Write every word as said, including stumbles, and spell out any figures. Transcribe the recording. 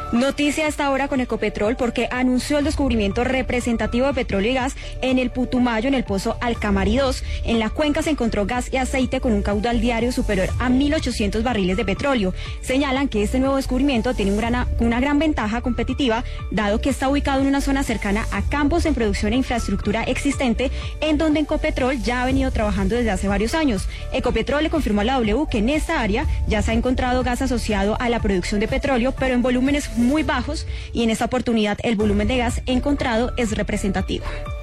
Noticia hasta ahora con Ecopetrol porque anunció el descubrimiento representativo de petróleo y gas en el Putumayo, en el pozo Alcamari dos. En la cuenca se encontró gas y aceite con un caudal diario superior a mil ochocientos barriles de petróleo. Señalan que este nuevo descubrimiento tiene un gran, una gran ventaja competitiva, dado que está ubicado en una zona cercana a campos en producción e infraestructura existente, en donde Ecopetrol ya ha venido trabajando desde hace varios años. Ecopetrol le confirmó a la W que en esta área ya se ha encontrado gas asociado a la producción de petróleo, pero en volúmenes muy bajos, y en esta oportunidad el volumen de gas encontrado es representativo.